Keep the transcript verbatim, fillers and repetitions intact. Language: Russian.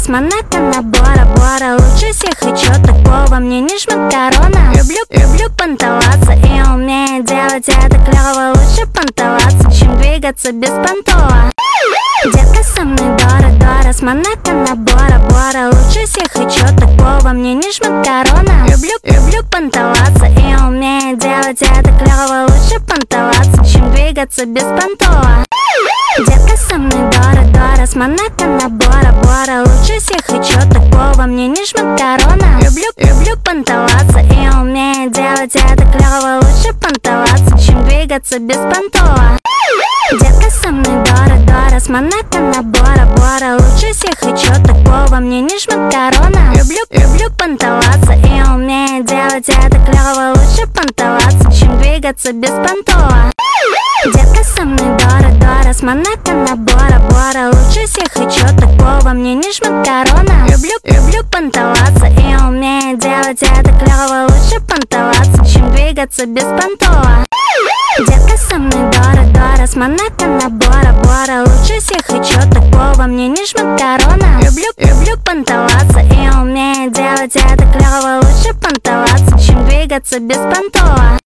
с Монако на Бора-Бора. Лучше всех и чё такого, мне не жмет корона. Люблю, люблю понтоваться и умею делать это клёво. Лучше понтоваться, чем двигаться без понтова. Детка со мной Дора-Дора, с Монако на Бора-Бора. Лучше всех и чё такого, мне не жмет корона. Люблю, люблю понтоваться и умею делать это клёво. Лучше понтоваться, чем двигаться без понтова. Детка со мной Дора-Дора, с Монако на Бора-Бора. Лучше всех и чё такого, мне не жмет корона. Люблю, люблю понтоваться и умею делать это клёво. Лучше понтоваться, чем двигаться без понтова. Детка со мной Дора-Дора, с Монако на Бора-Бора. Лучше всех и чё такого, мне не жмет корона. Люблю, люблю понтоваться и умею делать это клёво. Лучше понтоваться, чем двигаться без понтова. Детка со мной Дора-Дора, с Монако на Бора-Бора. Лучше всех и чё такого, мне не жмет корона. Люблю, люблю понтоваться и умею делать это клёво. Лучше понтоваться, чем двигаться без понтова. Детка со мной Дора-Дора, с Монако на Бора-Бора. Лучше всех и чё такого, мне не жмет корона. Люблю, люблю понтоваться и умею делать это клёво. Лучше понтоваться, чем двигаться без понтова.